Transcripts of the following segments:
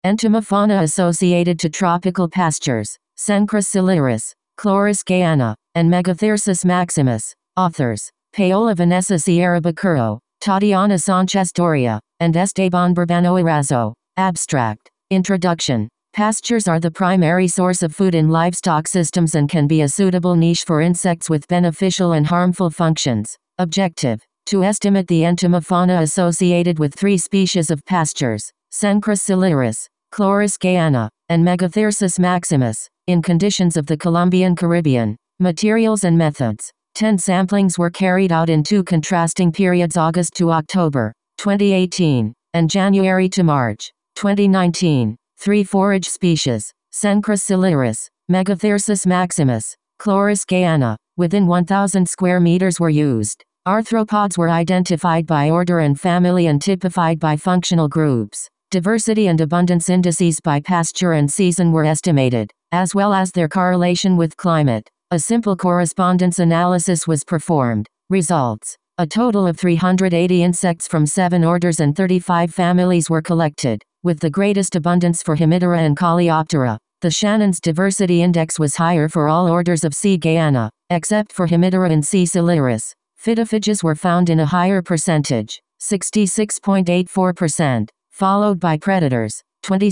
Entomofauna associated to tropical pastures: Cenchrus ciliaris, Chloris gayana, and Megathyrsus maximus. Authors: Paola Vanessa Sierra Bacuro, Tatiana Sanchez Doria, and Esteban Burbano Erazo. Abstract. Introduction. Pastures are the primary source of food in livestock systems and can be a suitable niche for insects with beneficial and harmful functions. Objective: to estimate the entomofauna associated with 3 species of pastures: Cenchrus ciliaris, Chloris gayana, and Megathyrsus maximus, in conditions of the Colombian Caribbean. Materials and methods. 10 samplings were carried out in 2 contrasting periods: August to October, 2018, and January to March, 2019. 3 forage species: Cenchrus ciliaris, Megathyrsus maximus, Chloris gayana. Within 1,000 square meters were used. Arthropods were identified by order and family and typified by functional groups. Diversity and abundance indices by pasture and season were estimated, as well as their correlation with climate. A simple correspondence analysis was performed. Results: a total of 380 insects from 7 orders and 35 families were collected, with the greatest abundance for Hemiptera and Coleoptera. The Shannon's diversity index was higher for all orders of C. gayana, except for Hemiptera and C. ciliaris. Phytophages were found in a higher percentage, 66.84%, followed by predators,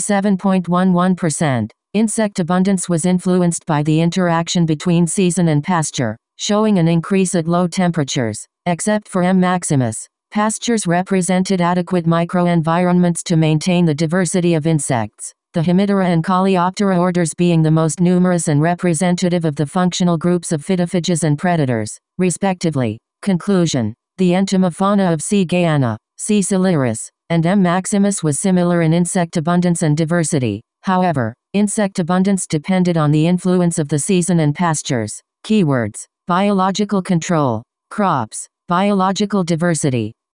27.11%. Insect abundance was influenced by the interaction between season and pasture, showing an increase at low temperatures. Except for M. maximus, pastures represented adequate microenvironments to maintain the diversity of insects, the Hemiptera and Coleoptera orders being the most numerous and representative of the functional groups of phytophages and predators, respectively. Conclusion: the entomofauna of C. gayana, C. ciliaris, and M. maximus was similar in insect abundance and diversity. However, insect abundance depended on the influence of the season and pastures. Keywords: biological control, crops, biological diversity,